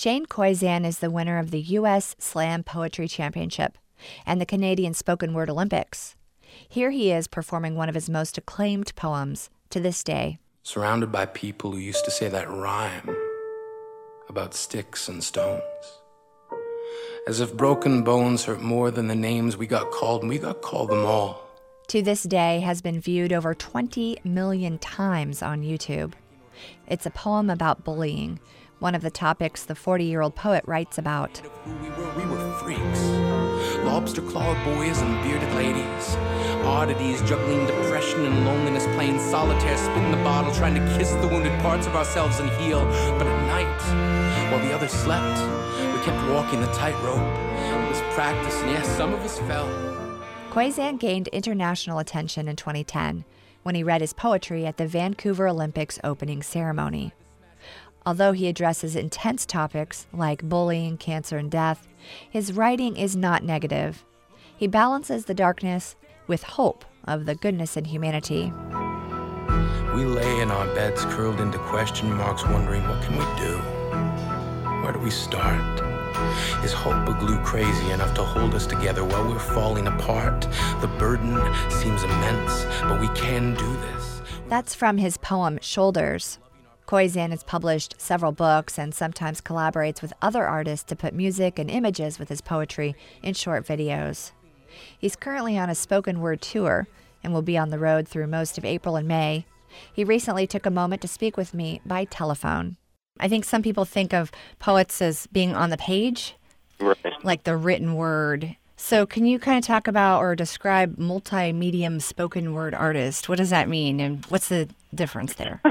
Shane Koyczan is the winner of the U.S. Slam Poetry Championship and the Canadian Spoken Word Olympics. Here he is performing one of his most acclaimed poems to this day. Surrounded by people who used to say that rhyme about sticks and stones. As if broken bones hurt more than the names we got called, and we got called them all. To this day has been viewed over 20 million times on YouTube. It's a poem about bullying, one of the topics the 40-year-old poet writes about. We were freaks. Lobster-clawed boys and bearded ladies. Oddities juggling depression and loneliness, playing solitaire, spin the bottle, trying to kiss the wounded parts of ourselves and heal. But at night, while the others slept, we kept walking the tightrope. It was practice, and yes, some of us fell. Koyczan gained international attention in 2010 when he read his poetry at the Vancouver Olympics opening ceremony. Although he addresses intense topics like bullying, cancer, and death, his writing is not negative. He balances the darkness with hope of the goodness in humanity. We lay in our beds curled into question marks, wondering, what can we do? Where do we start? Is hope a glue crazy enough to hold us together while we're falling apart? The burden seems immense, but we can do this. That's from his poem, Shoulders. Koyczan has published several books and sometimes collaborates with other artists to put music and images with his poetry in short videos. He's currently on a spoken word tour and will be on the road through most of April and May. He recently took a moment to speak with me by telephone. I think some people think of poets as being on the page, right, like the written word. So can you kind of talk about or describe multi-medium spoken word artist? What does that mean, and what's the difference there?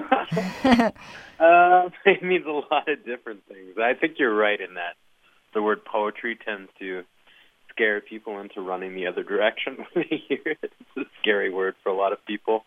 It means a lot of different things. I think you're right in that the word poetry tends to scare people into running the other direction when they hear it. It's a scary word for a lot of people.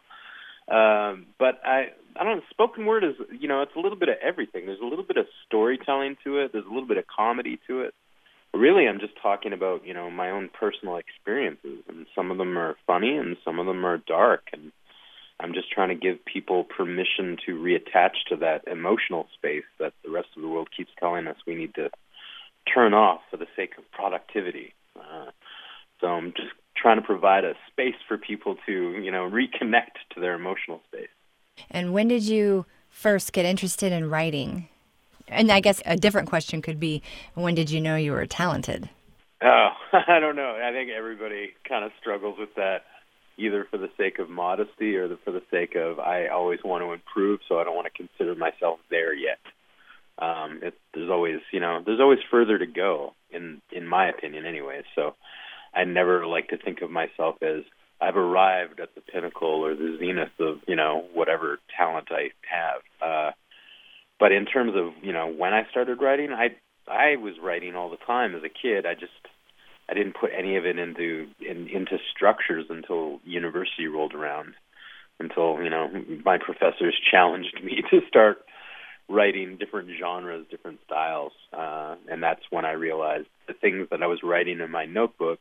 But I don't know, spoken word is, it's a little bit of everything. There's a little bit of storytelling to it. There's a little bit of comedy to it. Really, I'm just talking about, my own personal experiences, and some of them are funny and some of them are dark, and I'm just trying to give people permission to reattach to that emotional space that the rest of the world keeps telling us we need to turn off for the sake of productivity. So I'm just trying to provide a space for people to, reconnect to their emotional space. And when did you first get interested in writing? And I guess a different question could be, when did you know you were talented? Oh, I don't know. I think everybody kind of struggles with that, either for the sake of modesty or for the sake of, I always want to improve, so I don't want to consider myself there yet. There's always further to go, in my opinion anyway. So I never like to think of myself as I've arrived at the pinnacle or the zenith of, whatever talent I have. But in terms of, when I started writing, I was writing all the time as a kid. I didn't put any of it into structures until university rolled around, until, my professors challenged me to start writing different genres, different styles. And that's when I realized the things that I was writing in my notebook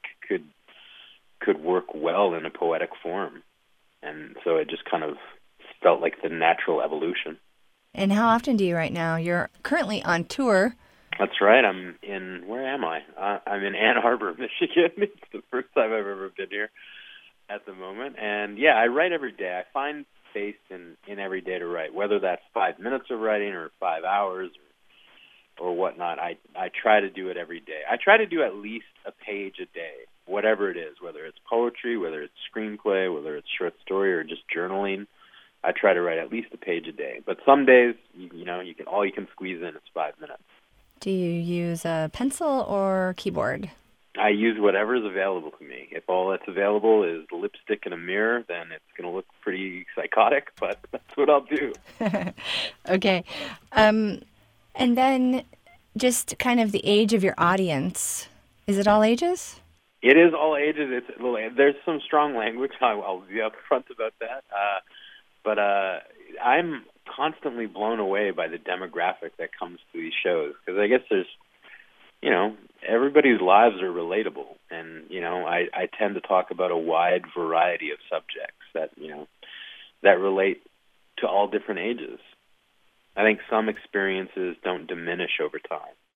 could work well in a poetic form. And so it just kind of felt like the natural evolution. And how often do you write now? You're currently on tour. That's right. Where am I? I'm in Ann Arbor, Michigan. It's the first time I've ever been here at the moment. And yeah, I write every day. I find space in every day to write, whether that's 5 minutes of writing or 5 hours or whatnot. I try to do it every day. I try to do at least a page a day, whatever it is, whether it's poetry, whether it's screenplay, whether it's short story or just journaling. I try to write at least a page a day. But some days, you can squeeze in is 5 minutes. Do you use a pencil or keyboard? I use whatever is available to me. If all that's available is lipstick and a mirror, then it's going to look pretty psychotic, but that's what I'll do. Okay. And then just kind of the age of your audience. Is it all ages? It is all ages. There's some strong language. I'll be upfront about that. But I'm constantly blown away by the demographic that comes to these shows, because I guess there's, everybody's lives are relatable, and I tend to talk about a wide variety of subjects that relate to all different ages. I think some experiences don't diminish over time.